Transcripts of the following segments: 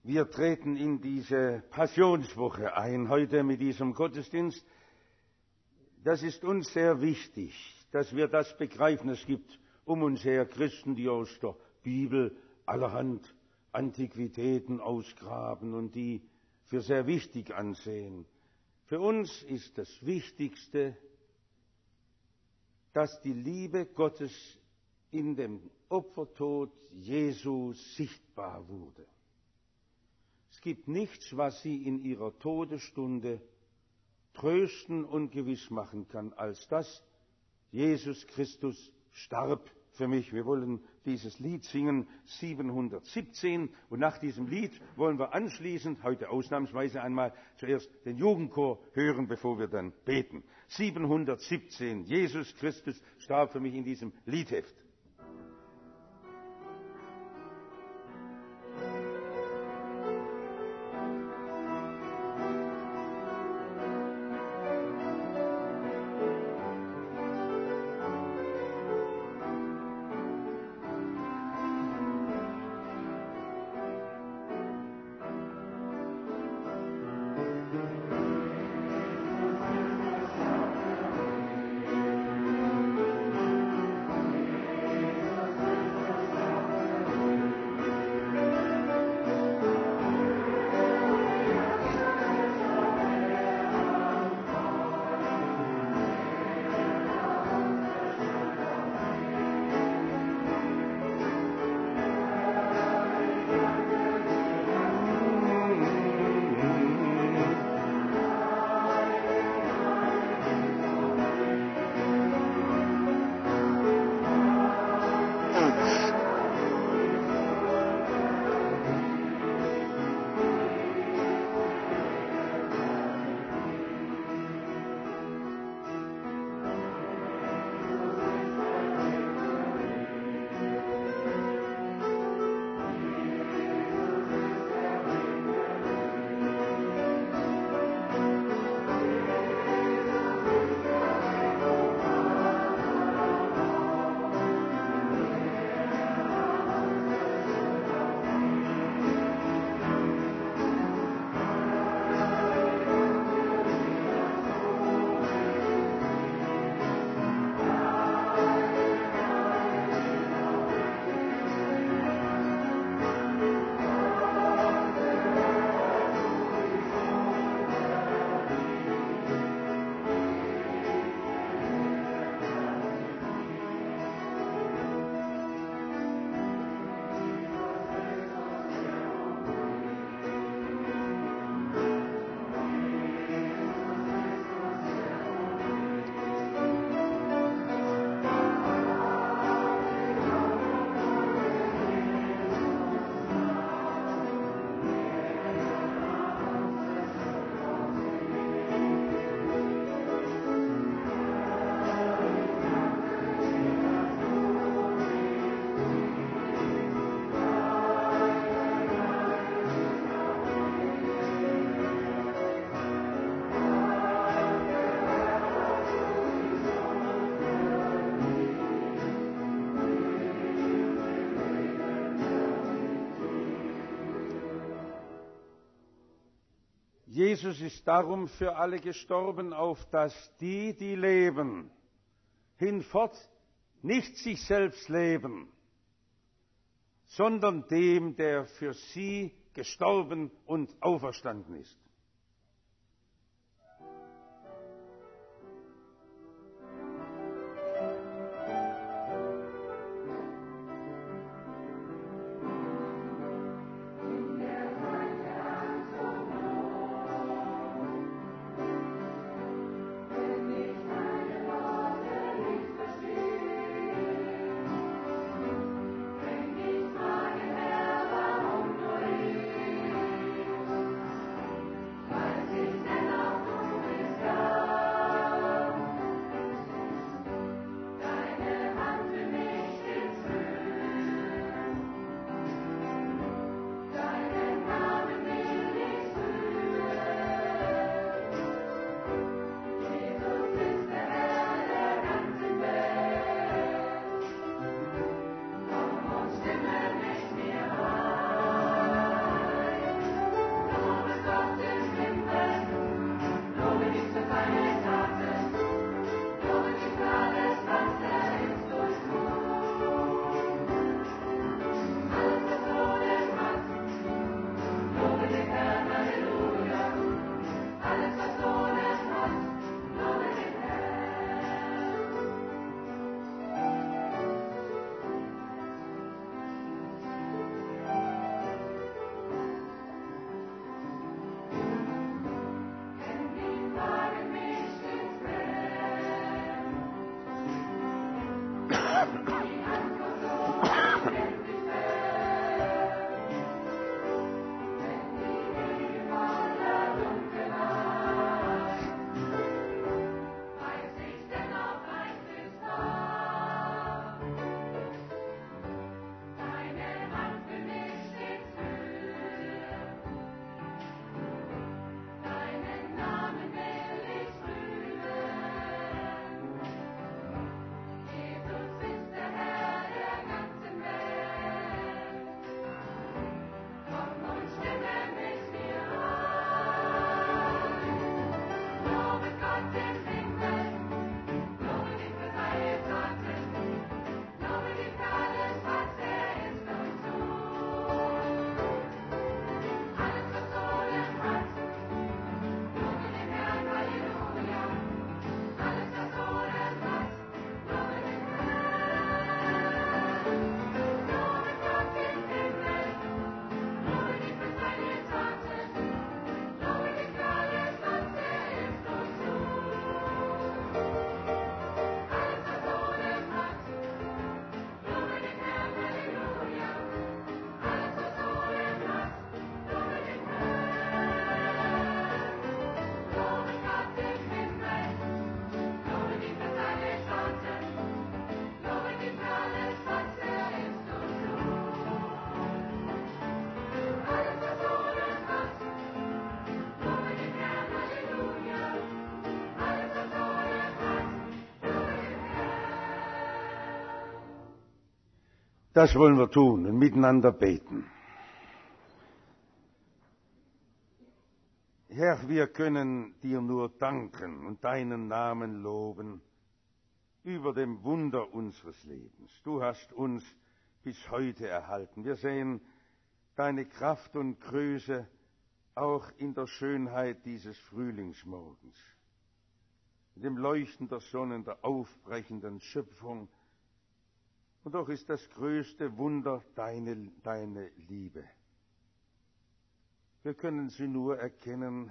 Wir treten in diese Passionswoche ein, heute mit diesem Gottesdienst. Das ist uns sehr wichtig, dass wir das begreifen. Es gibt um uns her Christen, die aus der Bibel allerhand Antiquitäten ausgraben und die für sehr wichtig ansehen. Für uns ist das Wichtigste, dass die Liebe Gottes in dem Opfertod Jesu sichtbar wurde. Es gibt nichts, was sie in ihrer Todesstunde trösten und gewiss machen kann, als dass Jesus Christus starb für mich. Wir wollen dieses Lied singen, 717, und nach diesem Lied wollen wir anschließend, heute ausnahmsweise einmal, zuerst den Jugendchor hören, bevor wir dann beten. 717, Jesus Christus starb für mich, in diesem Liedheft. Jesus ist darum für alle gestorben, auf dass die, die leben, hinfort nicht sich selbst leben, sondern dem, der für sie gestorben und auferstanden ist. Das wollen wir tun und miteinander beten. Herr, wir können dir nur danken und deinen Namen loben über dem Wunder unseres Lebens. Du hast uns bis heute erhalten. Wir sehen deine Kraft und Größe auch in der Schönheit dieses Frühlingsmorgens, in dem Leuchten der Sonne, der aufbrechenden Schöpfung. Und doch ist das größte Wunder deine Liebe. Wir können sie nur erkennen,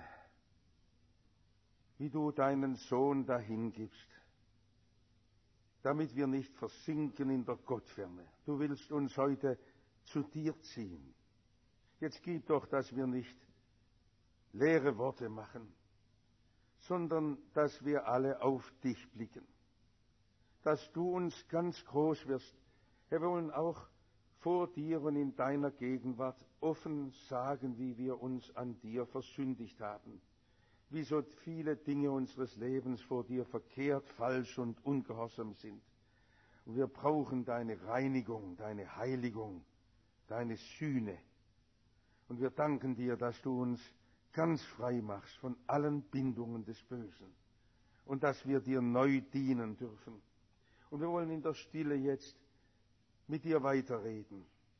wie du deinen Sohn dahingibst, damit wir nicht versinken in der Gottferne. Du willst uns heute zu dir ziehen. Jetzt gib doch, dass wir nicht leere Worte machen, sondern dass wir alle auf dich blicken, dass du uns ganz groß wirst. Wir wollen auch vor dir und in deiner Gegenwart offen sagen, wie wir uns an dir versündigt haben, wie so viele Dinge unseres Lebens vor dir verkehrt, falsch und ungehorsam sind. Und wir brauchen deine Reinigung, deine Heiligung, deine Sühne. Und wir danken dir, dass du uns ganz frei machst von allen Bindungen des Bösen und dass wir dir neu dienen dürfen. Und wir wollen in der Stille jetzt mit dir weiterreden.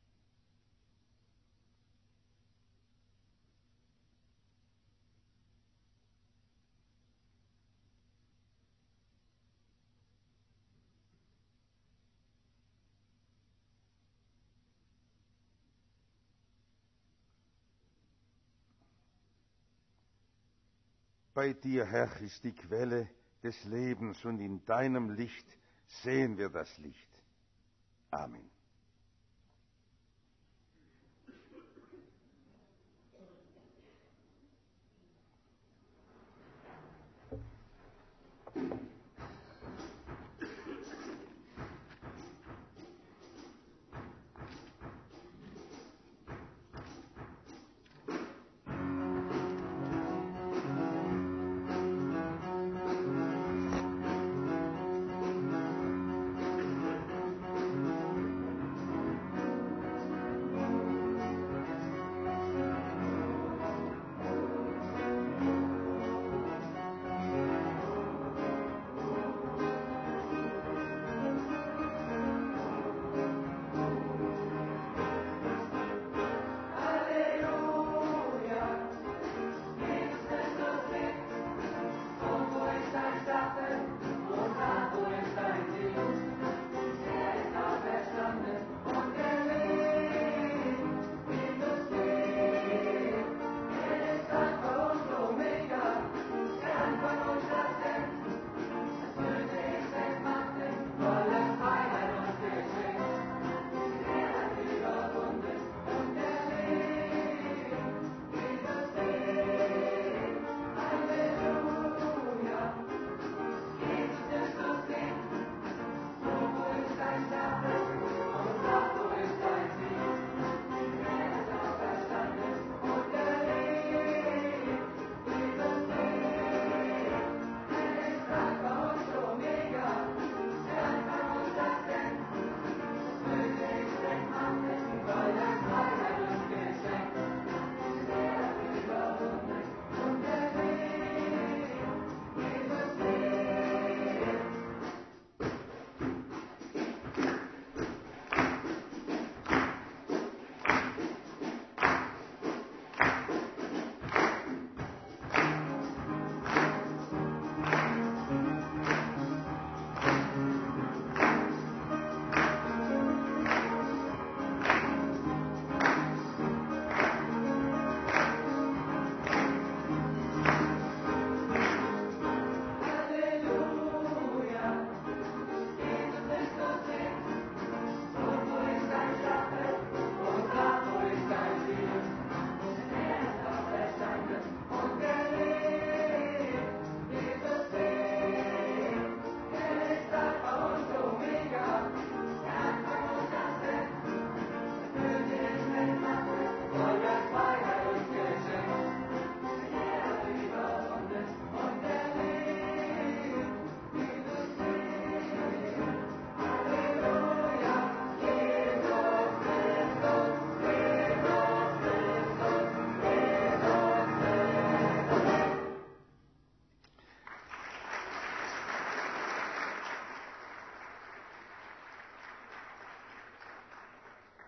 Bei dir, Herr, ist die Quelle des Lebens und in deinem Licht sehen wir das Licht. Amen.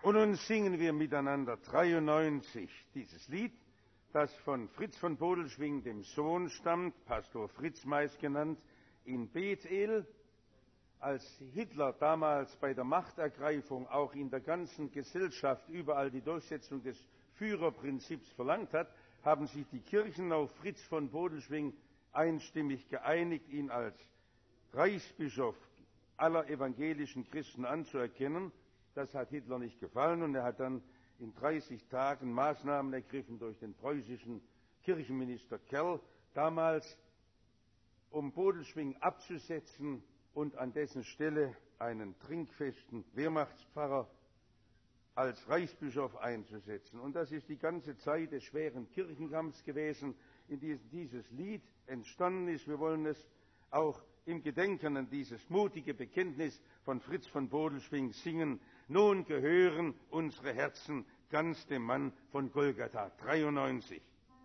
Und nun singen wir miteinander 93 dieses Lied, das von Fritz von Bodelschwingh, dem Sohn, stammt, Pastor Fritz meist genannt, in Bethel. Als Hitler damals bei der Machtergreifung auch in der ganzen Gesellschaft überall die Durchsetzung des Führerprinzips verlangt hat, haben sich die Kirchen auf Fritz von Bodelschwingh einstimmig geeinigt, ihn als Reichsbischof aller evangelischen Christen anzuerkennen. Das hat Hitler nicht gefallen und er hat dann in 30 Tagen Maßnahmen ergriffen durch den preußischen Kirchenminister Kerl damals, um Bodelschwingh abzusetzen und an dessen Stelle einen trinkfesten Wehrmachtspfarrer als Reichsbischof einzusetzen. Und das ist die ganze Zeit des schweren Kirchenkampfs gewesen, in dem dieses Lied entstanden ist. Wir wollen es auch im Gedenken an dieses mutige Bekenntnis von Fritz von Bodelschwingh singen. Nun gehören unsere Herzen ganz dem Mann von Golgatha. 93.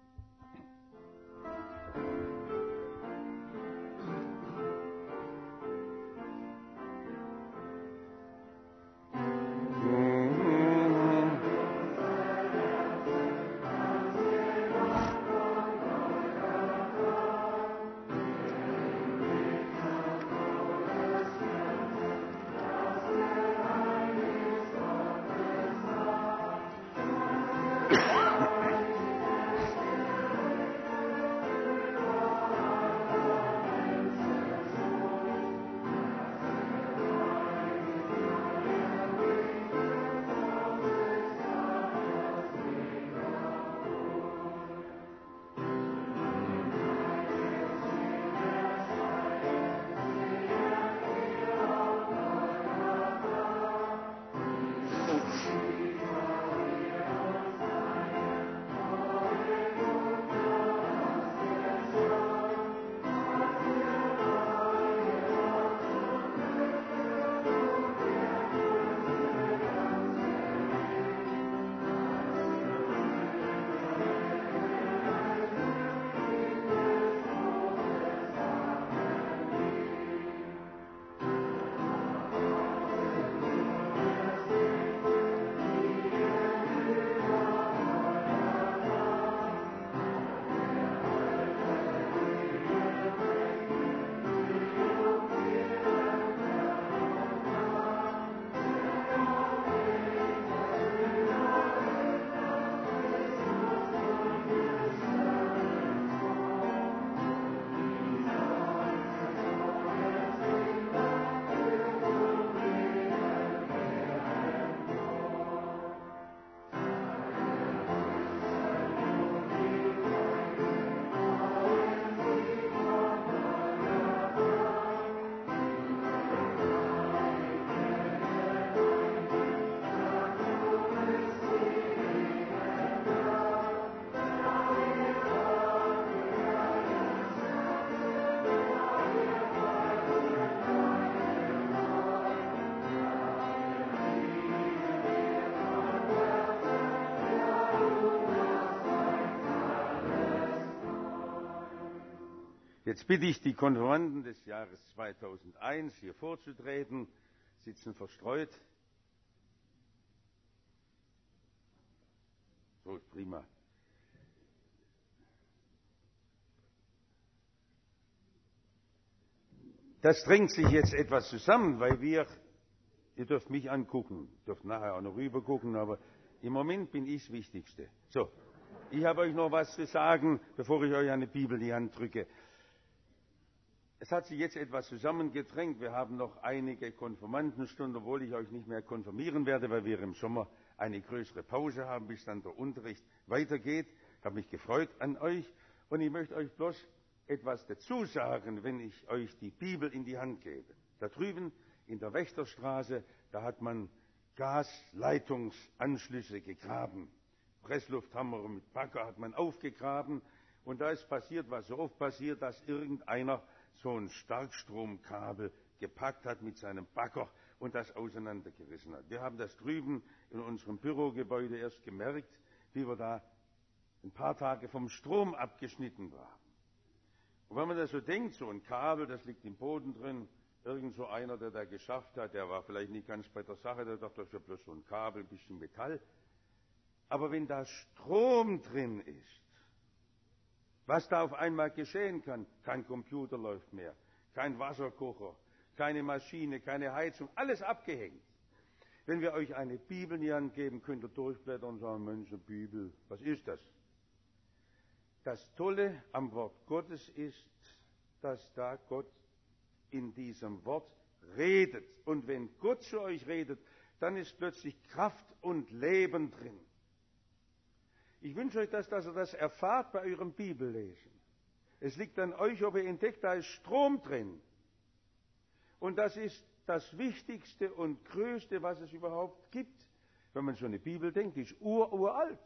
Jetzt bitte ich die Konfirmanden des Jahres 2001 hier vorzutreten, sitzen verstreut. So ist prima. Das drängt sich jetzt etwas zusammen, weil ihr dürft mich angucken, dürft nachher auch noch rüber gucken, aber im Moment bin ich das Wichtigste. So, ich habe euch noch was zu sagen, bevor ich euch eine Bibel in die Hand drücke. Es hat sich jetzt etwas zusammengedrängt. Wir haben noch einige Konfirmandenstunden, obwohl ich euch nicht mehr konfirmieren werde, weil wir im Sommer eine größere Pause haben, bis dann der Unterricht weitergeht. Ich habe mich gefreut an euch und ich möchte euch bloß etwas dazu sagen, wenn ich euch die Bibel in die Hand gebe. Da drüben in der Wächterstraße, da hat man Gasleitungsanschlüsse gegraben. Presslufthammer mit Bagger hat man aufgegraben und da ist passiert, was so oft passiert, dass irgendeiner so ein Starkstromkabel gepackt hat mit seinem Bagger und das auseinandergerissen hat. Wir haben das drüben in unserem Bürogebäude erst gemerkt, wie wir da ein paar Tage vom Strom abgeschnitten waren. Und wenn man das so denkt, so ein Kabel, das liegt im Boden drin, Irgend so einer, der da geschafft hat, der war vielleicht nicht ganz bei der Sache, der dachte, das ist ja bloß so ein Kabel, ein bisschen Metall. Aber wenn da Strom drin ist, was da auf einmal geschehen kann, kein Computer läuft mehr, kein Wasserkocher, keine Maschine, keine Heizung, alles abgehängt. Wenn wir euch eine Bibel in die Hand geben, könnt ihr durchblättern und sagen, Mensch, eine Bibel, was ist das? Das Tolle am Wort Gottes ist, dass da Gott in diesem Wort redet. Und wenn Gott zu euch redet, dann ist plötzlich Kraft und Leben drin. Ich wünsche euch, dass ihr das erfahrt bei eurem Bibellesen. Es liegt an euch, ob ihr entdeckt, da ist Strom drin. Und das ist das Wichtigste und Größte, was es überhaupt gibt. Wenn man so eine Bibel denkt, die ist uralt.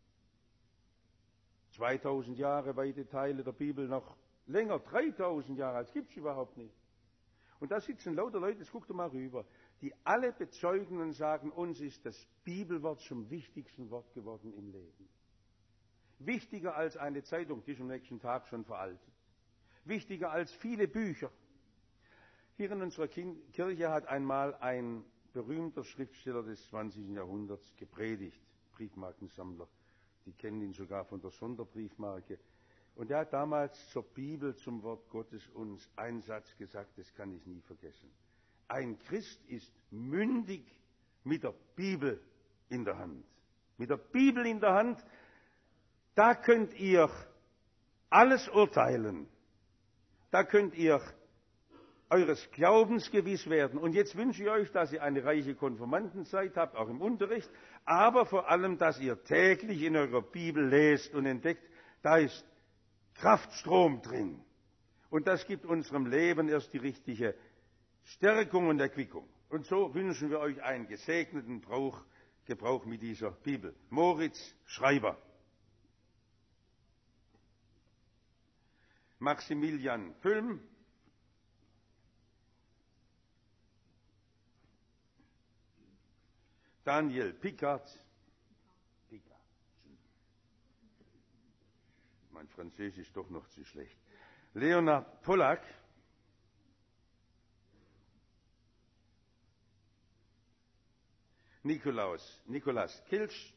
2000 Jahre, weite Teile der Bibel noch länger, 3000 Jahre, als gibt es überhaupt nicht. Und da sitzen lauter Leute, jetzt guckt ihr mal rüber, die alle bezeugen und sagen, uns ist das Bibelwort zum wichtigsten Wort geworden im Leben. Wichtiger als eine Zeitung, die ist am nächsten Tag schon veraltet. Wichtiger als viele Bücher. Hier in unserer Kirche hat einmal ein berühmter Schriftsteller des 20. Jahrhunderts gepredigt, Briefmarkensammler. Die kennen ihn sogar von der Sonderbriefmarke. Und er hat damals zur Bibel, zum Wort Gottes uns einen Satz gesagt, das kann ich nie vergessen. Ein Christ ist mündig mit der Bibel in der Hand. Mit der Bibel in der Hand, da könnt ihr alles urteilen. Da könnt ihr eures Glaubens gewiss werden. Und jetzt wünsche ich euch, dass ihr eine reiche Konfirmandenzeit habt, auch im Unterricht, aber vor allem, dass ihr täglich in eurer Bibel lest und entdeckt, da ist Kraftstrom drin. Und das gibt unserem Leben erst die richtige Stärkung und Erquickung. Und so wünschen wir euch einen gesegneten Gebrauch mit dieser Bibel. Moritz Schreiber. Maximilian Pülm. Daniel Picard. Mein Französisch ist doch noch zu schlecht. Leonard Pollack. Nikolaus Kilsch.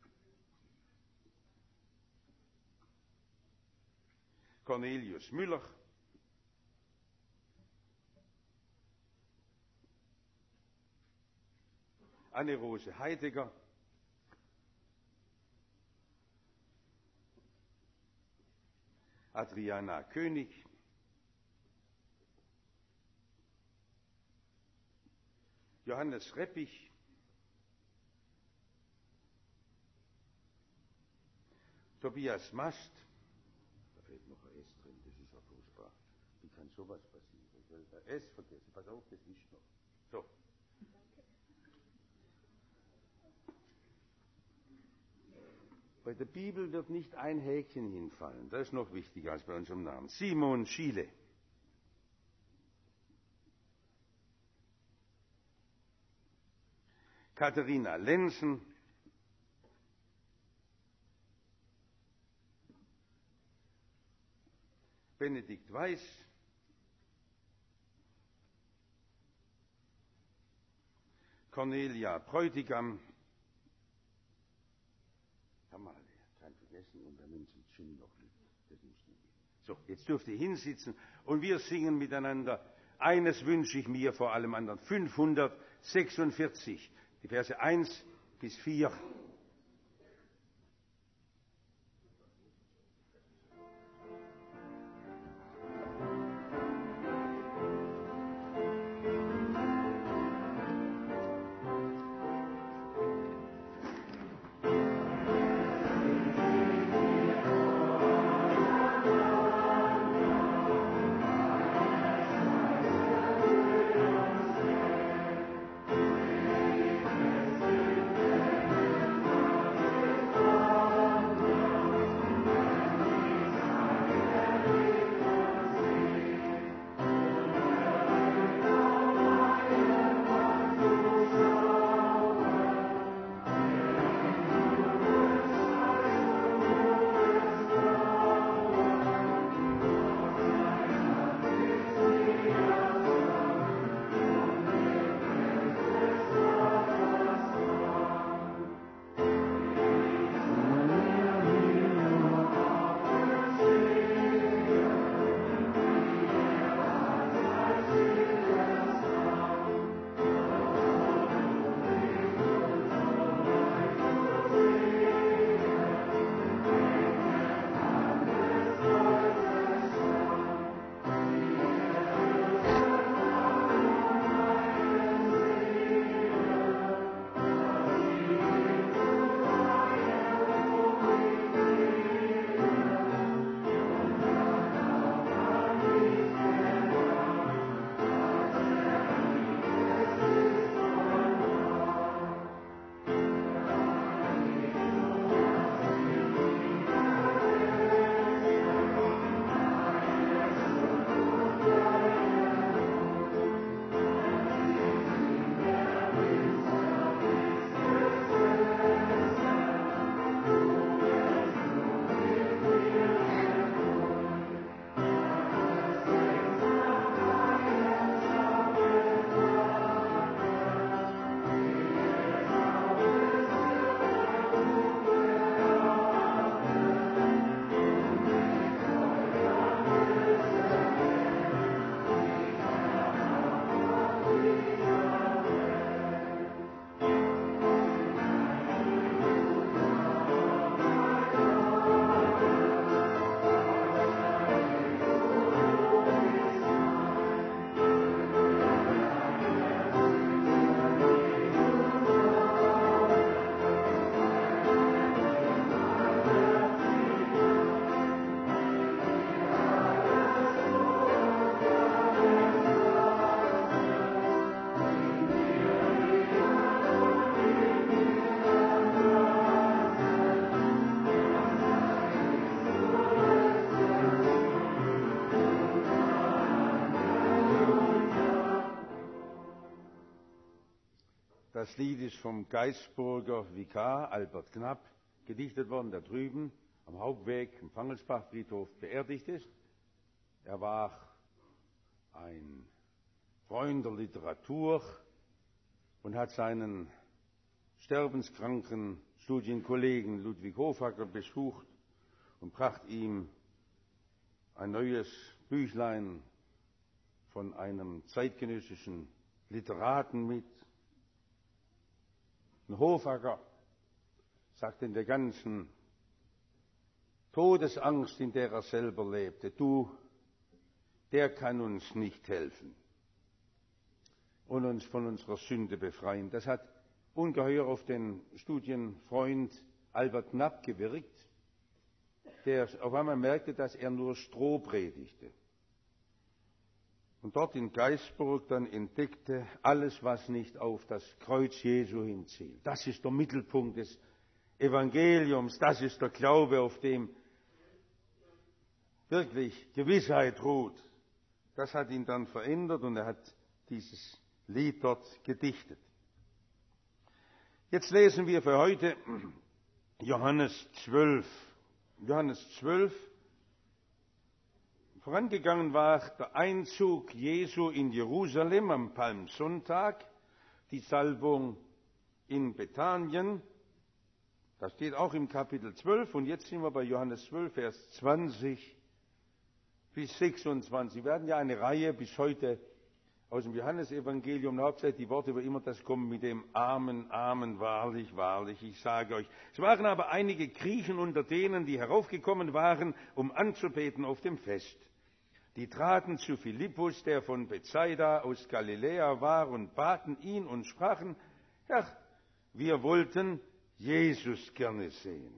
Cornelius Müller. Anne-Rose Heidegger. Adriana König. Johannes Reppich. Tobias Mast. Da fehlt noch ein S drin, das ist ja furchtbar. Wie kann sowas passieren? Ich will ein S vergessen. Pass auf, das ist noch. So. Bei der Bibel wird nicht ein Häkchen hinfallen. Das ist noch wichtiger als bei unserem Namen. Simon Schiele. Katharina Lenzen. Benedikt Weiß. Cornelia Bräutigam. Haben wir alle, kein vergessen, und dann nimmt es Gin noch mit. Das muss nicht. So, jetzt dürft ihr hinsitzen und wir singen miteinander. Eines wünsche ich mir vor allem anderen. 546, die Verse 1 bis 4. Das Lied ist vom Geisburger Vikar Albert Knapp gedichtet worden, der drüben am Hauptweg im Fangelsbachfriedhof beerdigt ist. Er war ein Freund der Literatur und hat seinen sterbenskranken Studienkollegen Ludwig Hofacker besucht und brachte ihm ein neues Büchlein von einem zeitgenössischen Literaten mit. Und Hofacker sagte in der ganzen Todesangst, in der er selber lebte, du, der kann uns nicht helfen und uns von unserer Sünde befreien. Das hat ungeheuer auf den Studienfreund Albert Knapp gewirkt, der auf einmal merkte, dass er nur Stroh predigte. Und dort in Geisburg dann entdeckte, alles, was nicht auf das Kreuz Jesu hinzielt. Das ist der Mittelpunkt des Evangeliums, das ist der Glaube, auf dem wirklich Gewissheit ruht. Das hat ihn dann verändert und er hat dieses Lied dort gedichtet. Jetzt lesen wir für heute Johannes 12. Johannes 12. Vorangegangen war der Einzug Jesu in Jerusalem am Palmsonntag, die Salbung in Bethanien. Das steht auch im Kapitel 12 und jetzt sind wir bei Johannes 12, Vers 20 bis 26. Wir werden ja eine Reihe bis heute aus dem Johannesevangelium, hauptsächlich die Worte, wo immer das kommt mit dem Amen, Amen, wahrlich, wahrlich, ich sage euch. Es waren aber einige Griechen unter denen, die heraufgekommen waren, um anzubeten auf dem Fest. Die traten zu Philippus, der von Bethsaida aus Galiläa war, und baten ihn und sprachen, Herr, wir wollten Jesus gerne sehen.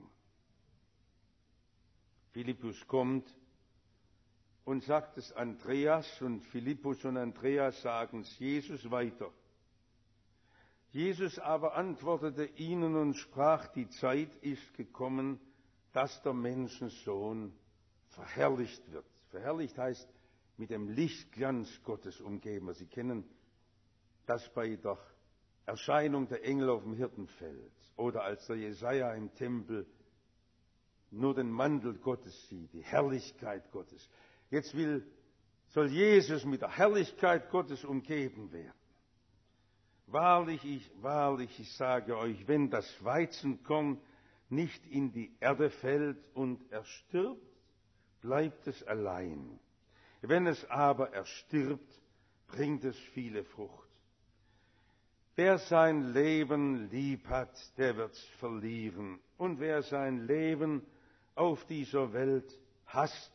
Philippus kommt und sagt es Andreas, und Philippus und Andreas sagen es Jesus weiter. Jesus aber antwortete ihnen und sprach, die Zeit ist gekommen, dass der Menschensohn verherrlicht wird. Verherrlicht heißt, mit dem Lichtglanz Gottes umgeben. Sie kennen das bei der Erscheinung der Engel auf dem Hirtenfeld oder als der Jesaja im Tempel nur den Mantel Gottes sieht, die Herrlichkeit Gottes. Jetzt soll Jesus mit der Herrlichkeit Gottes umgeben werden. Wahrlich, ich sage euch, wenn das Weizenkorn nicht in die Erde fällt und erstirbt, bleibt es allein. Wenn es aber erstirbt, bringt es viele Frucht. Wer sein Leben lieb hat, der wird's verlieren. Und wer sein Leben auf dieser Welt hasst,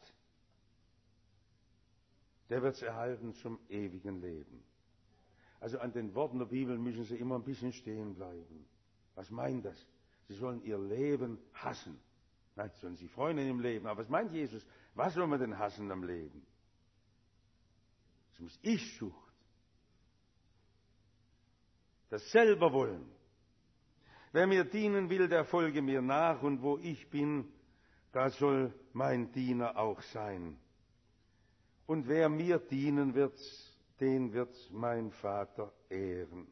der wird's erhalten zum ewigen Leben. Also an den Worten der Bibel müssen Sie immer ein bisschen stehen bleiben. Was meint das? Sie sollen ihr Leben hassen. Nein, sollen Sie freuen im Leben. Aber was meint Jesus? Was soll man denn hassen am Leben? Das ist Ich-Sucht. Das Selberwollen. Wer mir dienen will, der folge mir nach, und wo ich bin, da soll mein Diener auch sein. Und wer mir dienen wird, den wird mein Vater ehren.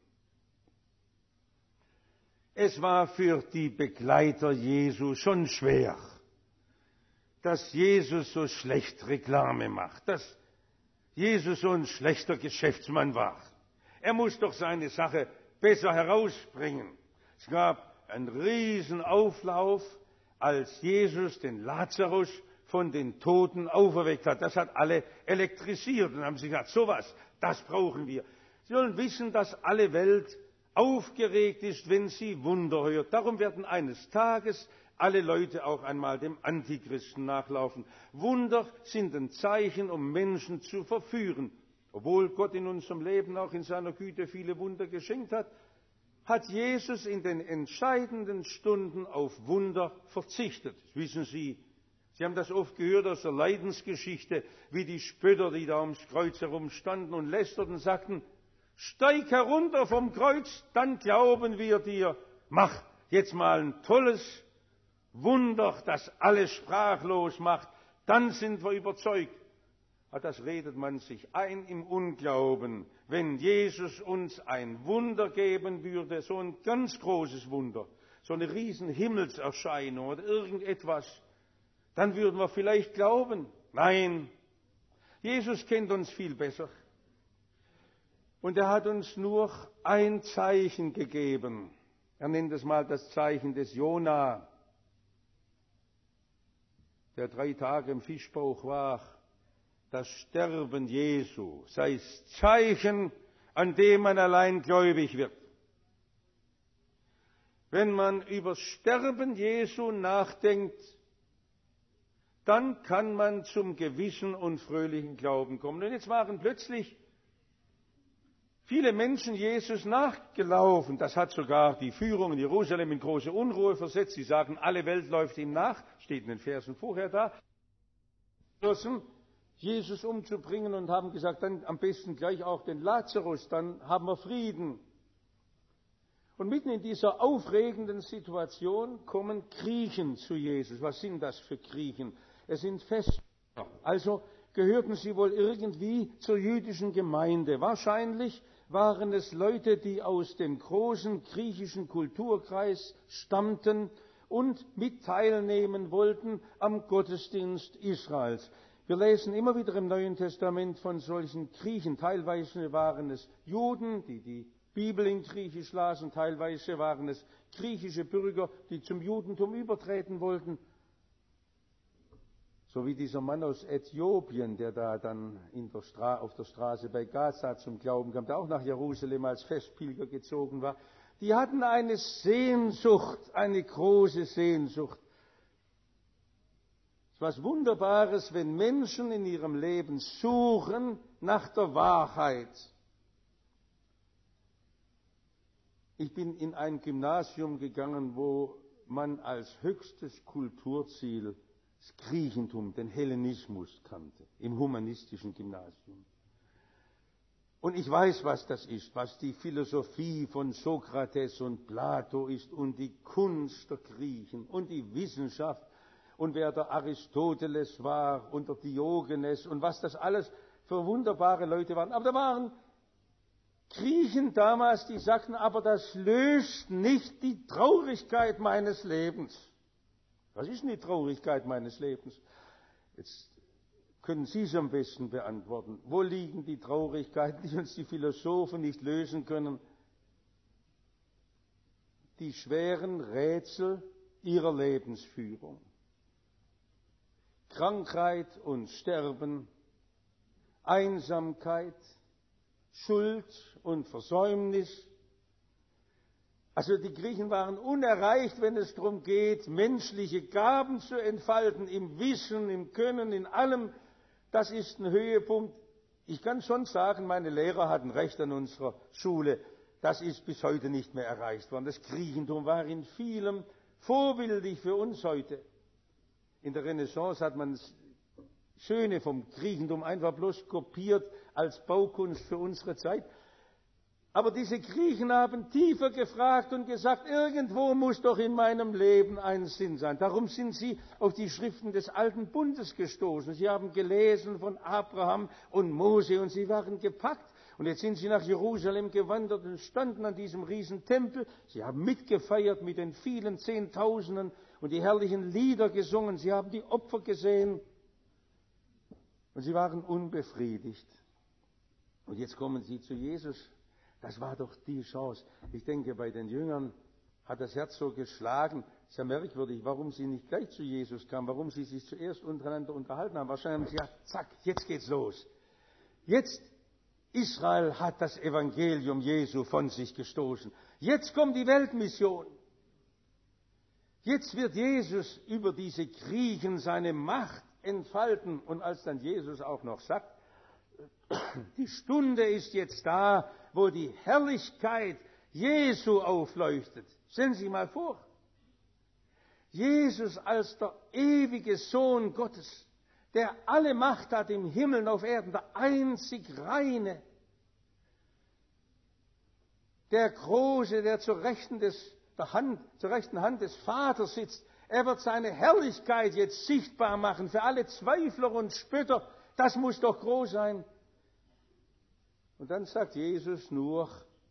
Es war für die Begleiter Jesu schon schwer, dass Jesus so schlecht Reklame macht, dass Jesus so ein schlechter Geschäftsmann war. Er muss doch seine Sache besser herausbringen. Es gab einen riesen Auflauf, als Jesus den Lazarus von den Toten auferweckt hat. Das hat alle elektrisiert und haben sich gesagt, sowas, das brauchen wir. Sie sollen wissen, dass alle Welt aufgeregt ist, wenn sie Wunder hört. Darum werden eines Tages alle Leute auch einmal dem Antichristen nachlaufen. Wunder sind ein Zeichen, um Menschen zu verführen. Obwohl Gott in unserem Leben auch in seiner Güte viele Wunder geschenkt hat, hat Jesus in den entscheidenden Stunden auf Wunder verzichtet. Das wissen Sie. Sie haben das oft gehört aus der Leidensgeschichte, wie die Spötter, die da ums Kreuz herum standen und lästerten, sagten, steig herunter vom Kreuz, dann glauben wir dir. Mach jetzt mal ein tolles Wunder, das alle sprachlos macht, dann sind wir überzeugt. Das redet man sich ein im Unglauben, wenn Jesus uns ein Wunder geben würde, so ein ganz großes Wunder, so eine riesen Himmelserscheinung oder irgendetwas, dann würden wir vielleicht glauben. Nein, Jesus kennt uns viel besser. Und er hat uns nur ein Zeichen gegeben. Er nennt es mal das Zeichen des Jona, der 3 Tage im Fischbauch war. Das Sterben Jesu sei das Zeichen, an dem man allein gläubig wird. Wenn man über Sterben Jesu nachdenkt, dann kann man zum gewissen und fröhlichen Glauben kommen. Und jetzt waren plötzlich viele Menschen Jesus nachgelaufen. Das hat sogar die Führung in Jerusalem in große Unruhe versetzt. Sie sagen, alle Welt läuft ihm nach, steht in den Versen vorher da. Jesus umzubringen und haben gesagt, dann am besten gleich auch den Lazarus, dann haben wir Frieden. Und mitten in dieser aufregenden Situation kommen Griechen zu Jesus. Was sind das für Griechen? Es sind Festjäger. Also gehörten sie wohl irgendwie zur jüdischen Gemeinde. Wahrscheinlich waren es Leute, die aus dem großen griechischen Kulturkreis stammten und mit teilnehmen wollten am Gottesdienst Israels. Wir lesen immer wieder im Neuen Testament von solchen Griechen. Teilweise waren es Juden, die die Bibel in Griechisch lasen, teilweise waren es griechische Bürger, die zum Judentum übertreten wollten. So wie dieser Mann aus Äthiopien, der da dann auf der Straße bei Gaza zum Glauben kam, der auch nach Jerusalem als Festpilger gezogen war. Die hatten eine Sehnsucht, eine große Sehnsucht. Es ist was Wunderbares, wenn Menschen in ihrem Leben suchen nach der Wahrheit. Ich bin in ein Gymnasium gegangen, wo man als höchstes Kulturziel das Griechentum, den Hellenismus kannte, im humanistischen Gymnasium. Und ich weiß, was das ist, was die Philosophie von Sokrates und Plato ist und die Kunst der Griechen und die Wissenschaft und wer der Aristoteles war und der Diogenes und was das alles für wunderbare Leute waren. Aber da waren Griechen damals, die sagten, aber das löst nicht die Traurigkeit meines Lebens. Was ist denn die Traurigkeit meines Lebens? Jetzt können Sie es am besten beantworten. Wo liegen die Traurigkeiten, die uns die Philosophen nicht lösen können? Die schweren Rätsel ihrer Lebensführung. Krankheit und Sterben, Einsamkeit, Schuld und Versäumnis. Also die Griechen waren unerreicht, wenn es darum geht, menschliche Gaben zu entfalten, im Wissen, im Können, in allem. Das ist ein Höhepunkt. Ich kann schon sagen, meine Lehrer hatten recht an unserer Schule. Das ist bis heute nicht mehr erreicht worden. Das Griechentum war in vielem vorbildlich für uns heute. In der Renaissance hat man das Schöne vom Griechentum einfach bloß kopiert als Baukunst für unsere Zeit. Aber diese Griechen haben tiefer gefragt und gesagt, irgendwo muss doch in meinem Leben ein Sinn sein. Darum sind sie auf die Schriften des Alten Bundes gestoßen. Sie haben gelesen von Abraham und Mose und sie waren gepackt. Und jetzt sind sie nach Jerusalem gewandert und standen an diesem riesen Tempel. Sie haben mitgefeiert mit den vielen Zehntausenden und die herrlichen Lieder gesungen. Sie haben die Opfer gesehen und sie waren unbefriedigt. Und jetzt kommen sie zu Jesus. Das war doch die Chance. Ich denke, bei den Jüngern hat das Herz so geschlagen. Es ist ja merkwürdig, warum sie nicht gleich zu Jesus kamen, warum sie sich zuerst untereinander unterhalten haben. Wahrscheinlich haben sie gesagt, zack, jetzt geht's los. Jetzt, Israel hat das Evangelium Jesu von sich gestoßen. Jetzt kommt die Weltmission. Jetzt wird Jesus über diese Griechen seine Macht entfalten. Und als dann Jesus auch noch sagt, die Stunde ist jetzt da, wo die Herrlichkeit Jesu aufleuchtet. Stellen Sie sich mal vor. Jesus als der ewige Sohn Gottes, der alle Macht hat im Himmel und auf Erden, der einzig Reine, der Große, der zur rechten Hand des Vaters sitzt. Er wird seine Herrlichkeit jetzt sichtbar machen für alle Zweifler und Spötter. Das muss doch groß sein. Und dann sagt Jesus nur,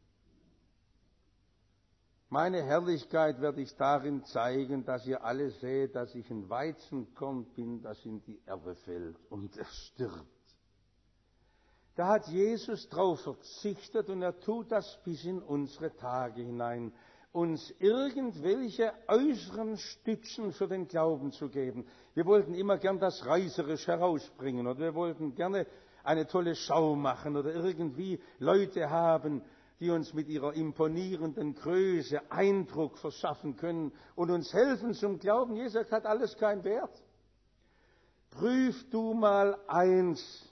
meine Herrlichkeit werde ich darin zeigen, dass ihr alle seht, dass ich ein Weizenkorn bin, das in die Erde fällt und es stirbt. Da hat Jesus drauf verzichtet und er tut das bis in unsere Tage hinein, uns irgendwelche äußeren Stützen für den Glauben zu geben. Wir wollten immer gern das reißerisch herausbringen oder wir wollten gerne eine tolle Schau machen oder irgendwie Leute haben, die uns mit ihrer imponierenden Größe Eindruck verschaffen können und uns helfen zum Glauben. Jesus hat alles keinen Wert. Prüf du mal eins.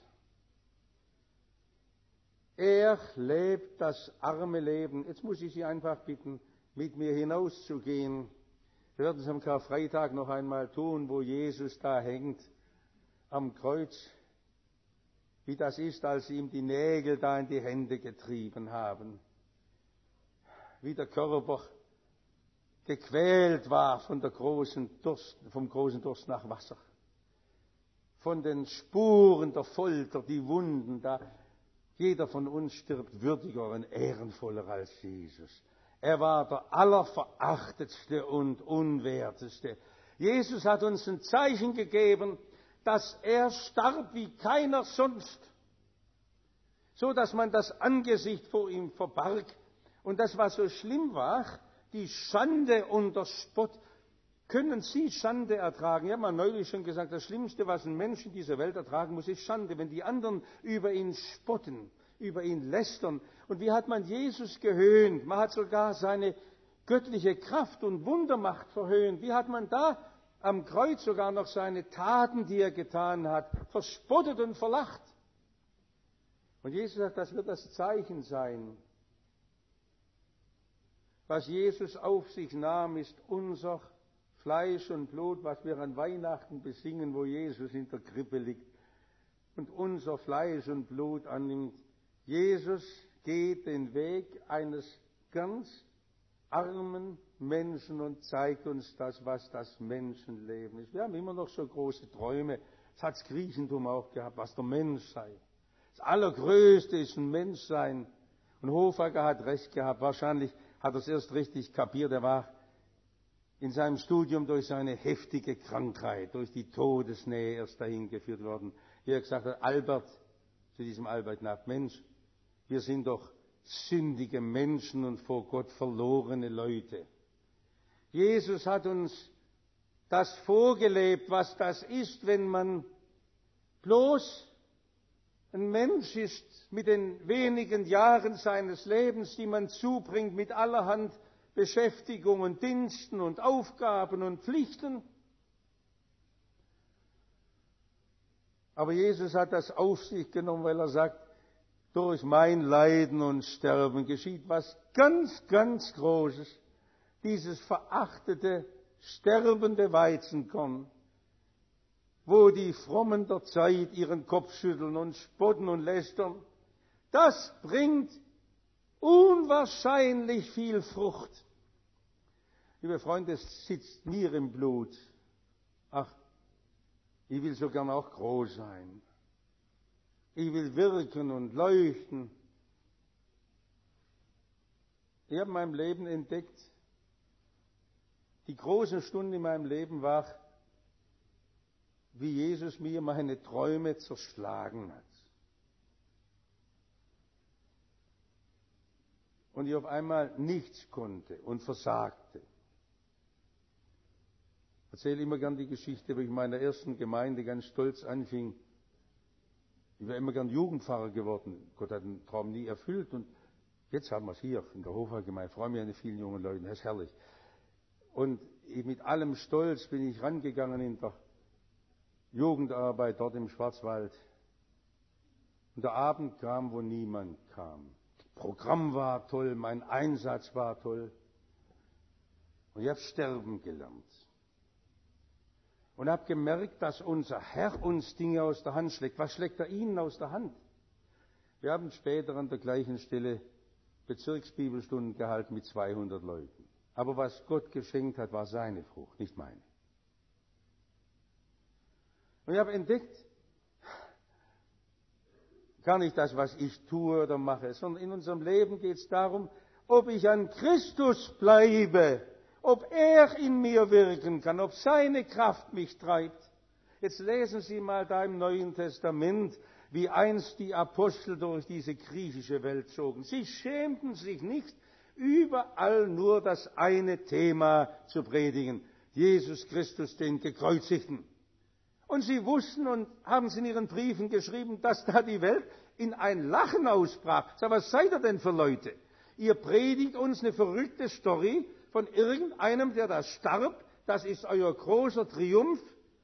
Er lebt das arme Leben. Jetzt muss ich Sie einfach bitten, mit mir hinauszugehen. Wir werden es am Karfreitag noch einmal tun, wo Jesus da hängt am Kreuz. Wie das ist, als sie ihm die Nägel da in die Hände getrieben haben. Wie der Körper gequält war vom großen Durst nach Wasser. Von den Spuren der Folter, die Wunden da. Jeder von uns stirbt würdiger und ehrenvoller als Jesus. Er war der allerverachtetste und unwerteste. Jesus hat uns ein Zeichen gegeben, dass er starb wie keiner sonst, so dass man das Angesicht vor ihm verbarg. Und das, was so schlimm war, die Schande und der Spott. Können Sie Schande ertragen? Ich habe mal neulich schon gesagt, das Schlimmste, was ein Mensch in dieser Welt ertragen muss, ist Schande. Wenn die anderen über ihn spotten, über ihn lästern. Und wie hat man Jesus gehöhnt? Man hat sogar seine göttliche Kraft und Wundermacht verhöhnt. Wie hat man da am Kreuz sogar noch seine Taten, die er getan hat, verspottet und verlacht? Und Jesus sagt, das wird das Zeichen sein. Was Jesus auf sich nahm, ist unser Fleisch und Blut, was wir an Weihnachten besingen, wo Jesus in der Krippe liegt und unser Fleisch und Blut annimmt. Jesus geht den Weg eines ganz armen Menschen und zeigt uns das, was das Menschenleben ist. Wir haben immer noch so große Träume, das hat das Griechentum auch gehabt, was der Mensch sei. Das Allergrößte ist ein Menschsein. Und Hofacker hat recht gehabt, wahrscheinlich hat er es erst richtig kapiert, er war in seinem Studium durch seine heftige Krankheit, durch die Todesnähe erst dahin geführt worden. Wie er gesagt hat, zu diesem Albert Knapp, Mensch, wir sind doch sündige Menschen und vor Gott verlorene Leute. Jesus hat uns das vorgelebt, was das ist, wenn man bloß ein Mensch ist mit den wenigen Jahren seines Lebens, die man zubringt mit allerhand Beschäftigungen, Diensten und Aufgaben und Pflichten. Aber Jesus hat das auf sich genommen, weil er sagt, durch mein Leiden und Sterben geschieht was ganz, ganz Großes. Dieses verachtete, sterbende Weizenkorn, wo die Frommen der Zeit ihren Kopf schütteln und spotten und lästern, das bringt unwahrscheinlich viel Frucht. Liebe Freunde, es sitzt mir im Blut. Ach, ich will so gern auch groß sein. Ich will wirken und leuchten. Ich habe in meinem Leben entdeckt, die große Stunde in meinem Leben war, wie Jesus mir meine Träume zerschlagen hat. Und ich auf einmal nichts konnte und versagte. Ich erzähle immer gern die Geschichte, wo ich in meiner ersten Gemeinde ganz stolz anfing. Ich wäre immer gern Jugendpfarrer geworden. Gott hat den Traum nie erfüllt. Und jetzt haben wir es hier in der Hofgemeinde. Ich freue mich an die vielen jungen Leute. Das ist herrlich. Und mit allem Stolz bin ich rangegangen in der Jugendarbeit dort im Schwarzwald. Und der Abend kam, wo niemand kam. Das Programm war toll, mein Einsatz war toll. Und ich habe sterben gelernt. Und habe gemerkt, dass unser Herr uns Dinge aus der Hand schlägt. Was schlägt er Ihnen aus der Hand? Wir haben später an der gleichen Stelle Bezirksbibelstunden gehalten mit 200 Leuten. Aber was Gott geschenkt hat, war seine Frucht, nicht meine. Und ich habe entdeckt, gar nicht das, was ich tue oder mache, sondern in unserem Leben geht es darum, ob ich an Christus bleibe, ob er in mir wirken kann, ob seine Kraft mich treibt. Jetzt lesen Sie mal da im Neuen Testament, wie einst die Apostel durch diese griechische Welt zogen. Sie schämten sich nicht, überall nur das eine Thema zu predigen: Jesus Christus, den Gekreuzigten. Und sie wussten und haben es in ihren Briefen geschrieben, dass da die Welt in ein Lachen ausbrach. Sag, was seid ihr denn für Leute? Ihr predigt uns eine verrückte Story von irgendeinem, der da starb. Das ist euer großer Triumph.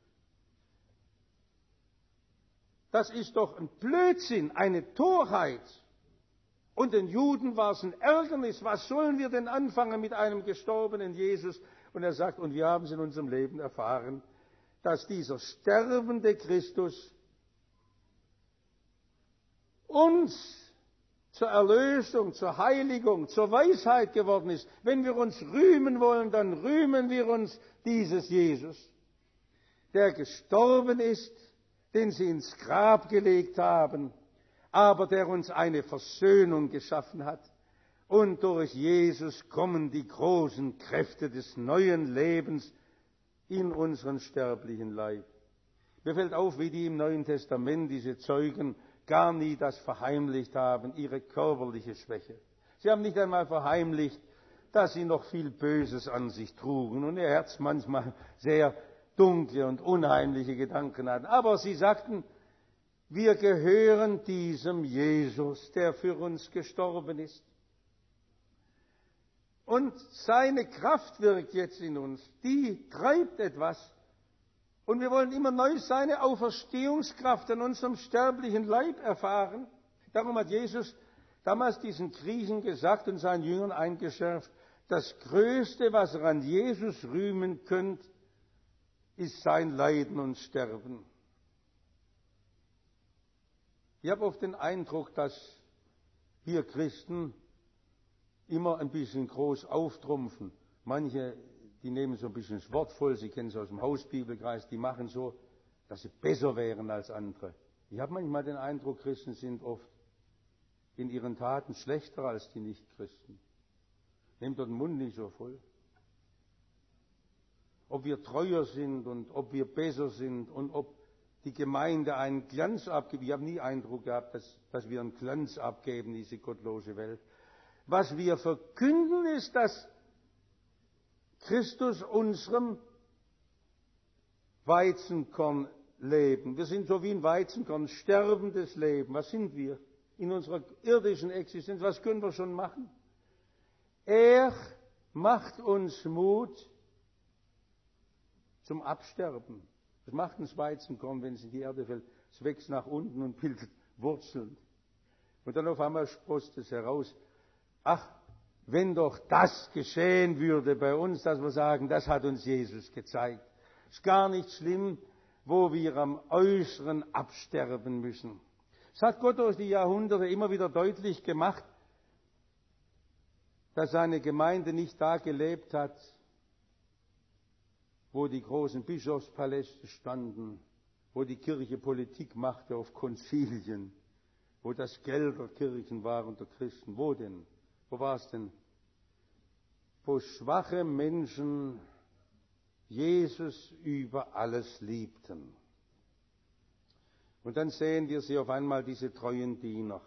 Das ist doch ein Blödsinn, eine Torheit. Und den Juden war es ein Ärgernis. Was sollen wir denn anfangen mit einem gestorbenen Jesus? Und er sagt, und wir haben es in unserem Leben erfahren, dass dieser sterbende Christus uns zur Erlösung, zur Heiligung, zur Weisheit geworden ist. Wenn wir uns rühmen wollen, dann rühmen wir uns dieses Jesus, der gestorben ist, den sie ins Grab gelegt haben, aber der uns eine Versöhnung geschaffen hat. Und durch Jesus kommen die großen Kräfte des neuen Lebens in unseren sterblichen Leib. Mir fällt auf, wie die im Neuen Testament, diese Zeugen, gar nie das verheimlicht haben, ihre körperliche Schwäche. Sie haben nicht einmal verheimlicht, dass sie noch viel Böses an sich trugen und ihr Herz manchmal sehr dunkle und unheimliche Gedanken hatten. Aber sie sagten, wir gehören diesem Jesus, der für uns gestorben ist. Und seine Kraft wirkt jetzt in uns, die treibt etwas. Und wir wollen immer neu seine Auferstehungskraft an unserem sterblichen Leib erfahren. Darum hat Jesus damals diesen Griechen gesagt und seinen Jüngern eingeschärft, das Größte, was ihr an Jesus rühmen könnt, ist sein Leiden und Sterben. Ich habe oft den Eindruck, dass wir Christen immer ein bisschen groß auftrumpfen. Manche, die nehmen so ein bisschen das Wort voll, Sie kennen es aus dem Hausbibelkreis, die machen so, dass sie besser wären als andere. Ich habe manchmal den Eindruck, Christen sind oft in ihren Taten schlechter als die Nichtchristen. Nehmt doch den Mund nicht so voll. Ob wir treuer sind und ob wir besser sind und ob die Gemeinde einen Glanz abgibt. Ich habe nie Eindruck gehabt, dass wir einen Glanz abgeben, diese gottlose Welt. Was wir verkünden ist, dass Christus unserem Weizenkorn leben. Wir sind so wie ein Weizenkorn, sterbendes Leben. Was sind wir in unserer irdischen Existenz? Was können wir schon machen? Er macht uns Mut zum Absterben. Das macht ein Weizenkorn, wenn es in die Erde fällt. Es wächst nach unten und bildet Wurzeln. Und dann auf einmal sproßt es heraus. Ach, wenn doch das geschehen würde bei uns, dass wir sagen, das hat uns Jesus gezeigt. Ist gar nicht schlimm, wo wir am Äußeren absterben müssen. Es hat Gott durch die Jahrhunderte immer wieder deutlich gemacht, dass seine Gemeinde nicht da gelebt hat, wo die großen Bischofspaläste standen, wo die Kirche Politik machte auf Konzilien, wo das Geld der Kirchen war und der Christen. Wo denn? Wo war es denn? Wo schwache Menschen Jesus über alles liebten. Und dann sehen wir sie auf einmal, diese treuen Diener,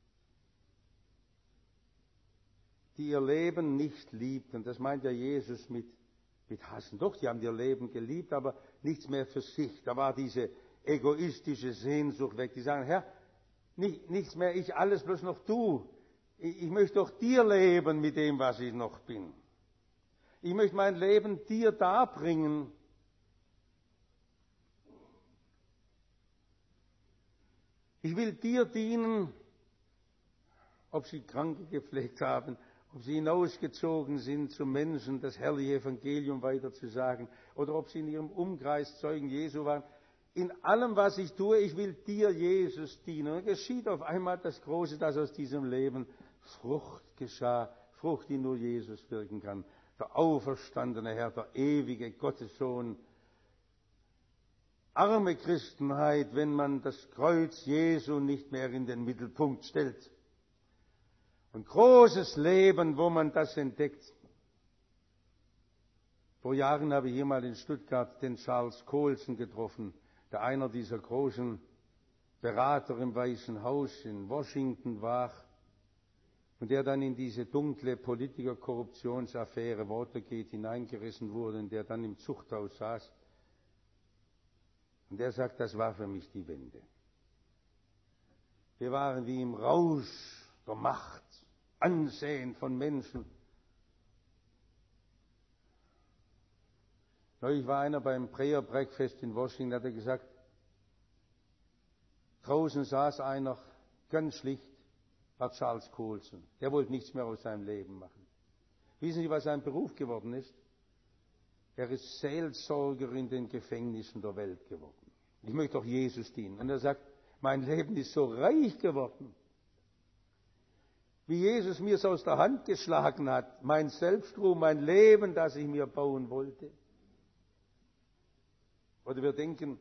die ihr Leben nicht liebten. Das meint ja Jesus mit Hassen. Doch, die haben ihr Leben geliebt, aber nichts mehr für sich. Da war diese egoistische Sehnsucht weg. Die sagen, Herr, nichts mehr ich, alles bloß noch du. Ich möchte doch dir leben mit dem, was ich noch bin. Ich möchte mein Leben dir darbringen. Ich will dir dienen, ob sie Kranke gepflegt haben, ob sie hinausgezogen sind zu Menschen, das herrliche Evangelium weiterzusagen, oder ob sie in ihrem Umkreis Zeugen Jesu waren. In allem, was ich tue, ich will dir, Jesus, dienen. Und geschieht auf einmal das Große, dass aus diesem Leben Frucht geschah, Frucht, die nur Jesus wirken kann. Der auferstandene Herr, der ewige Gottessohn, arme Christenheit, wenn man das Kreuz Jesu nicht mehr in den Mittelpunkt stellt. Und großes Leben, wo man das entdeckt. Vor Jahren habe ich hier mal in Stuttgart den Charles Colson getroffen, der einer dieser großen Berater im Weißen Haus in Washington war und der dann in diese dunkle Politiker-Korruptionsaffäre Watergate hineingerissen wurde und der dann im Zuchthaus saß. Und er sagt, das war für mich die Wende. Wir waren wie im Rausch der Macht, Ansehen von Menschen. Neulich war einer beim Prayer Breakfast in Washington, hat er gesagt, draußen saß einer, ganz schlicht, war Charles Colson. Der wollte nichts mehr aus seinem Leben machen. Wissen Sie, was sein Beruf geworden ist? Er ist Seelsorger in den Gefängnissen der Welt geworden. Ich möchte doch Jesus dienen. Und er sagt, mein Leben ist so reich geworden. Wie Jesus mir es aus der Hand geschlagen hat, mein Selbstruhm, mein Leben, das ich mir bauen wollte. Oder wir denken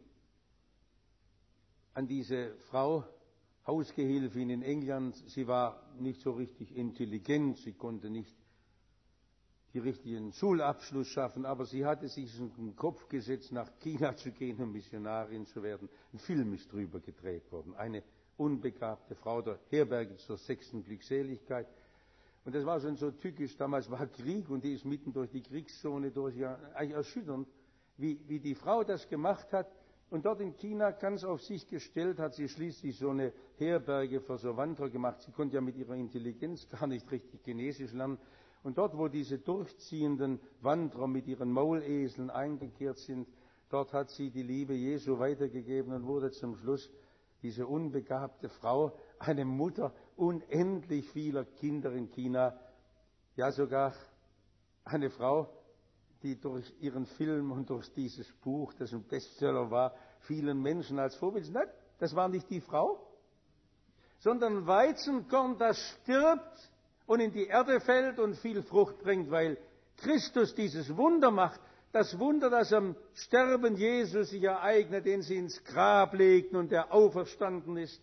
an diese Frau, Hausgehilfin in England. Sie war nicht so richtig intelligent, sie konnte nicht die richtigen Schulabschluss schaffen, aber sie hatte sich in den Kopf gesetzt, nach China zu gehen, um Missionarin zu werden. Ein Film ist drüber gedreht worden. Eine unbegabte Frau der Herberge zur 6. Glückseligkeit. Und das war schon so tückisch, damals war Krieg und die ist mitten durch die Kriegszone durch, ja, eigentlich erschütternd, wie die Frau das gemacht hat. Und dort in China, ganz auf sich gestellt, hat sie schließlich so eine Herberge für so Wanderer gemacht. Sie konnte ja mit ihrer Intelligenz gar nicht richtig Chinesisch lernen. Und dort, wo diese durchziehenden Wanderer mit ihren Mauleseln eingekehrt sind, dort hat sie die Liebe Jesu weitergegeben und wurde zum Schluss diese unbegabte Frau, eine Mutter unendlich vieler Kinder in China, ja sogar eine Frau, die durch ihren Film und durch dieses Buch, das ein Bestseller war, vielen Menschen als Vorbild. Nein, das war nicht die Frau, sondern Weizenkorn, das stirbt und in die Erde fällt und viel Frucht bringt, weil Christus dieses Wunder macht. Das Wunder, das am Sterben Jesu sich ereignet, den sie ins Grab legten und der auferstanden ist.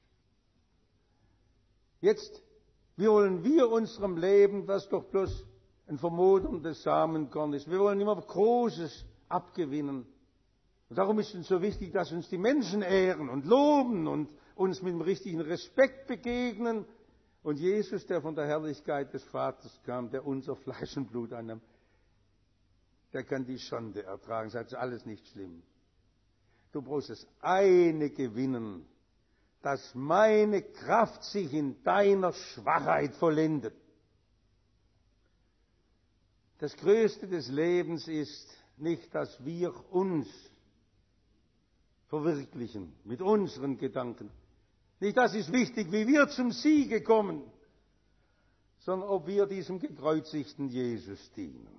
Jetzt wollen wir unserem Leben, das doch bloß ein vermoderndes Samenkorn ist. Wir wollen immer Großes abgewinnen. Und darum ist es so wichtig, dass uns die Menschen ehren und loben und uns mit dem richtigen Respekt begegnen. Und Jesus, der von der Herrlichkeit des Vaters kam, der unser Fleisch und Blut annimmt, der kann die Schande ertragen. Das ist alles nicht schlimm. Du brauchst das eine gewinnen, dass meine Kraft sich in deiner Schwachheit vollendet. Das Größte des Lebens ist nicht, dass wir uns verwirklichen mit unseren Gedanken. Nicht das ist wichtig, wie wir zum Siege kommen, sondern ob wir diesem gekreuzigten Jesus dienen.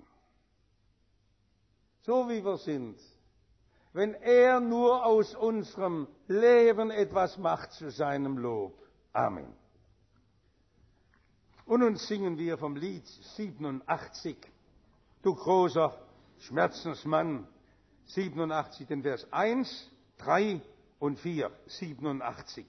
So wie wir sind. Wenn er nur aus unserem Leben etwas macht zu seinem Lob. Amen. Und nun singen wir vom Lied 87. Du großer Schmerzensmann, 87, den Vers 1, 3 und 4, 87.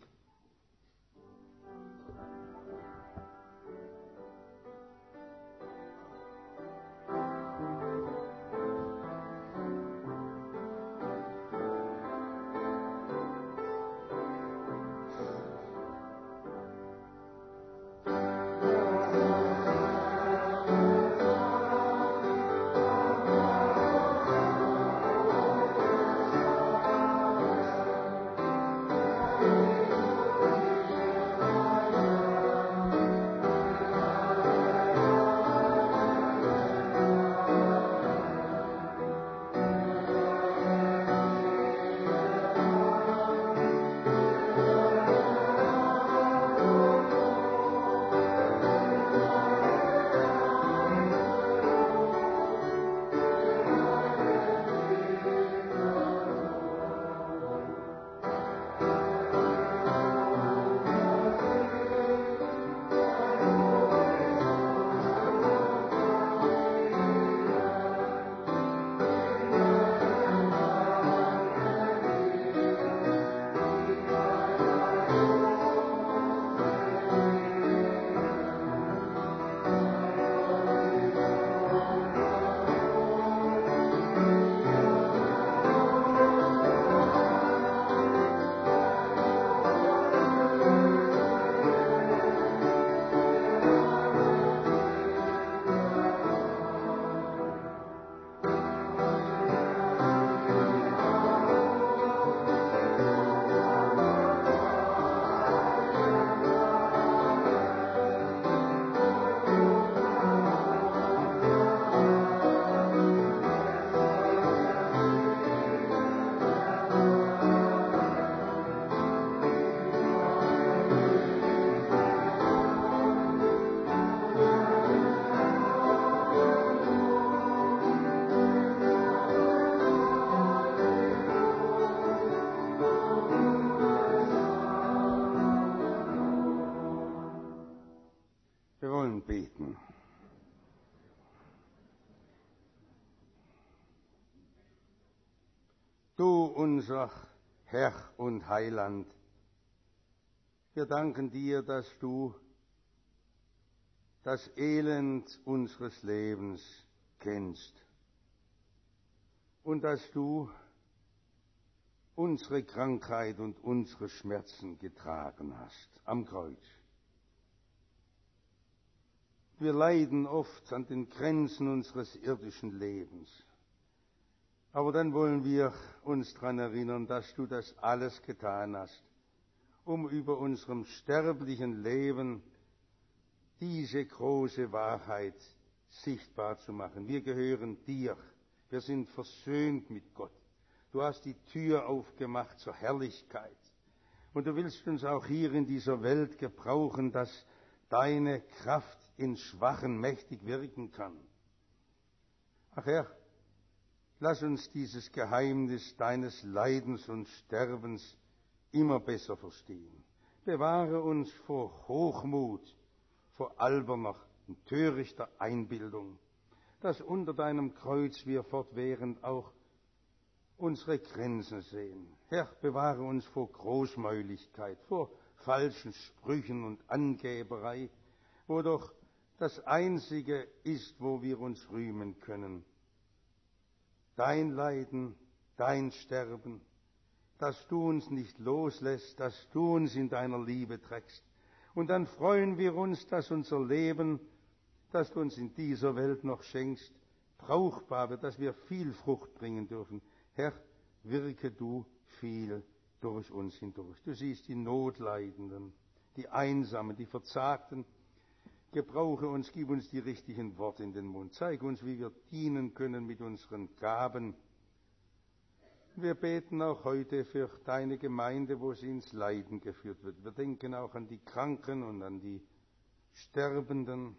Du unser Herr und Heiland, wir danken dir, dass du das Elend unseres Lebens kennst und dass du unsere Krankheit und unsere Schmerzen getragen hast am Kreuz. Wir leiden oft an den Grenzen unseres irdischen Lebens. Aber dann wollen wir uns daran erinnern, dass du das alles getan hast, um über unserem sterblichen Leben diese große Wahrheit sichtbar zu machen. Wir gehören dir. Wir sind versöhnt mit Gott. Du hast die Tür aufgemacht zur Herrlichkeit. Und du willst uns auch hier in dieser Welt gebrauchen, dass deine Kraft in Schwachen mächtig wirken kann. Ach Herr, lass uns dieses Geheimnis deines Leidens und Sterbens immer besser verstehen. Bewahre uns vor Hochmut, vor alberner und törichter Einbildung, dass unter deinem Kreuz wir fortwährend auch unsere Grenzen sehen. Herr, bewahre uns vor Großmäuligkeit, vor falschen Sprüchen und Angeberei, wo doch das Einzige ist, wo wir uns rühmen können. Dein Leiden, dein Sterben, dass du uns nicht loslässt, dass du uns in deiner Liebe trägst. Und dann freuen wir uns, dass unser Leben, das du uns in dieser Welt noch schenkst, brauchbar wird, dass wir viel Frucht bringen dürfen. Herr, wirke du viel durch uns hindurch. Du siehst die Notleidenden, die Einsamen, die Verzagten. Gebrauche uns, gib uns die richtigen Worte in den Mund. Zeig uns, wie wir dienen können mit unseren Gaben. Wir beten auch heute für deine Gemeinde, wo sie ins Leiden geführt wird. Wir denken auch an die Kranken und an die Sterbenden,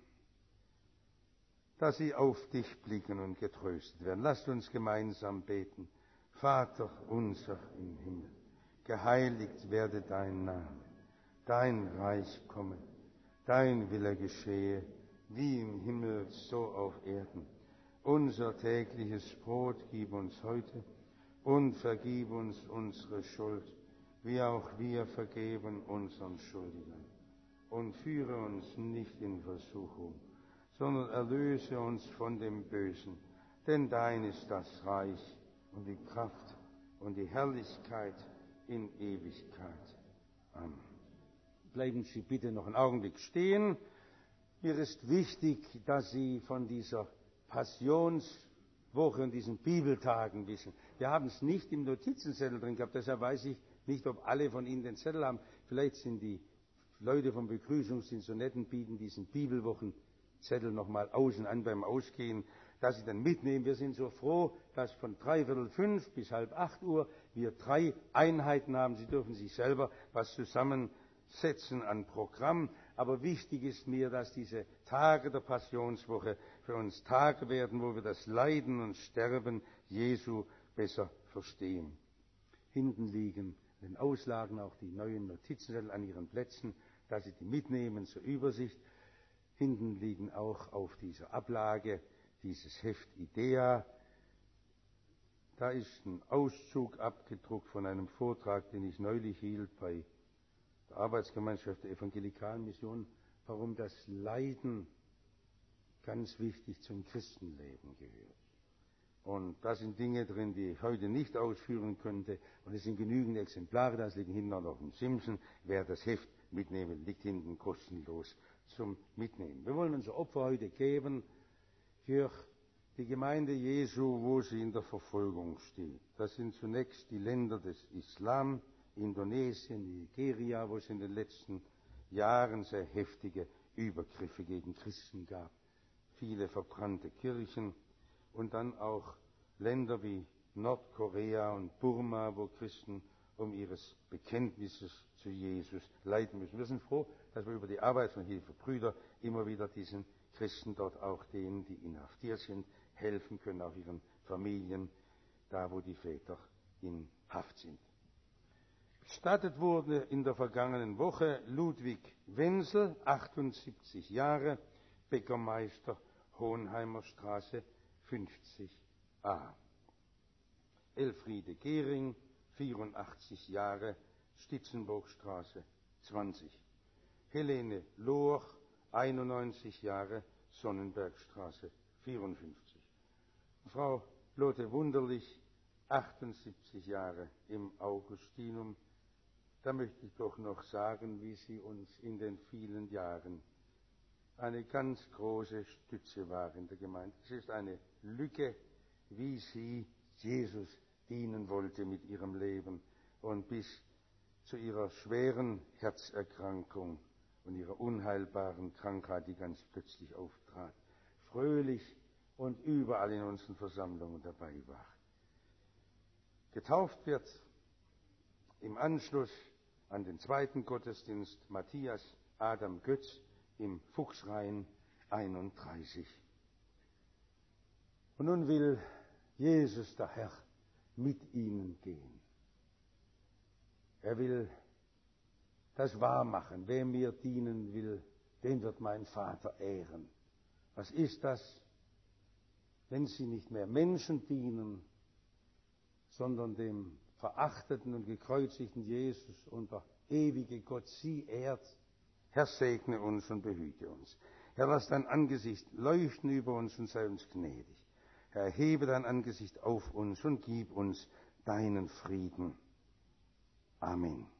dass sie auf dich blicken und getröstet werden. Lasst uns gemeinsam beten. Vater unser im Himmel, geheiligt werde dein Name, dein Reich komme, dein Wille geschehe, wie im Himmel, so auf Erden. Unser tägliches Brot gib uns heute und vergib uns unsere Schuld, wie auch wir vergeben unseren Schuldigern. Und führe uns nicht in Versuchung, sondern erlöse uns von dem Bösen. Denn dein ist das Reich und die Kraft und die Herrlichkeit in Ewigkeit. Amen. Bleiben Sie bitte noch einen Augenblick stehen. Mir ist wichtig, dass Sie von dieser Passionswoche und diesen Bibeltagen wissen. Wir haben es nicht im Notizenzettel drin gehabt, deshalb weiß ich nicht, ob alle von Ihnen den Zettel haben. Vielleicht sind die Leute vom Begrüßungsdienst so nett und bieten diesen Bibelwochenzettel nochmal außen an beim Ausgehen, dass Sie dann mitnehmen. Wir sind so froh, dass von 5:45 bis 7:30 wir 3 Einheiten haben. Sie dürfen sich selber was zusammensetzen an Programm. Aber wichtig ist mir, dass diese Tage der Passionswoche für uns Tage werden, wo wir das Leiden und Sterben Jesu besser verstehen. Hinten liegen in den Auslagen auch die neuen Notizenzettel an ihren Plätzen, dass Sie die mitnehmen zur Übersicht. Hinten liegen auch auf dieser Ablage dieses Heft Idea. Da ist ein Auszug abgedruckt von einem Vortrag, den ich neulich hielt bei der Arbeitsgemeinschaft der Evangelikalen Mission, warum das Leiden ganz wichtig zum Christenleben gehört. Und da sind Dinge drin, die ich heute nicht ausführen könnte. Und es sind genügend Exemplare, da liegen hinten auch noch ein Simpson. Wer das Heft mitnehmen, liegt hinten kostenlos zum Mitnehmen. Wir wollen unser Opfer heute geben für die Gemeinde Jesu, wo sie in der Verfolgung steht. Das sind zunächst die Länder des Islam, Indonesien, Nigeria, wo es in den letzten Jahren sehr heftige Übergriffe gegen Christen gab. Viele verbrannte Kirchen und dann auch Länder wie Nordkorea und Burma, wo Christen um ihres Bekenntnisses zu Jesus leiden müssen. Wir sind froh, dass wir über die Arbeit von Hilfebrüder immer wieder diesen Christen dort, auch denen, die inhaftiert sind, helfen können, auch ihren Familien, da wo die Väter in Haft sind. Bestattet wurde in der vergangenen Woche Ludwig Wenzel, 78 Jahre, Bäckermeister, Hohenheimer Straße 50a. Elfriede Gehring, 84 Jahre, Stitzenburgstraße 20. Helene Lohr, 91 Jahre, Sonnenbergstraße 54. Frau Lotte Wunderlich, 78 Jahre, im Augustinum. Da möchte ich doch noch sagen, wie sie uns in den vielen Jahren eine ganz große Stütze war in der Gemeinde. Es ist eine Lücke, wie sie Jesus dienen wollte mit ihrem Leben und bis zu ihrer schweren Herzerkrankung und ihrer unheilbaren Krankheit, die ganz plötzlich auftrat, fröhlich und überall in unseren Versammlungen dabei war. Getauft wird im Anschluss an den zweiten Gottesdienst Matthias Adam Götz im Fuchsrain 31. Und nun will Jesus, der Herr, mit ihnen gehen. Er will das wahrmachen. Wer mir dienen will, den wird mein Vater ehren. Was ist das, wenn sie nicht mehr Menschen dienen, sondern dem verachteten und gekreuzigten Jesus und der ewige Gott sie ehrt? Herr, segne uns und behüte uns. Herr, lass dein Angesicht leuchten über uns und sei uns gnädig. Herr, erhebe dein Angesicht auf uns und gib uns deinen Frieden. Amen.